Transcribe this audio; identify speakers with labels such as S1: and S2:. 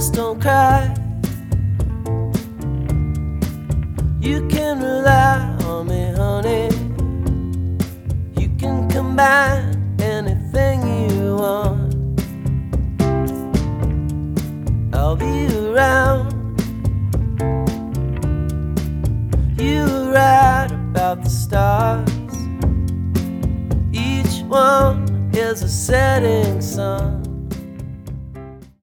S1: just don't cry. You can rely on me, honey. You can combine anything you want. I'll be around. You were right about the stars. Each one is a setting sun.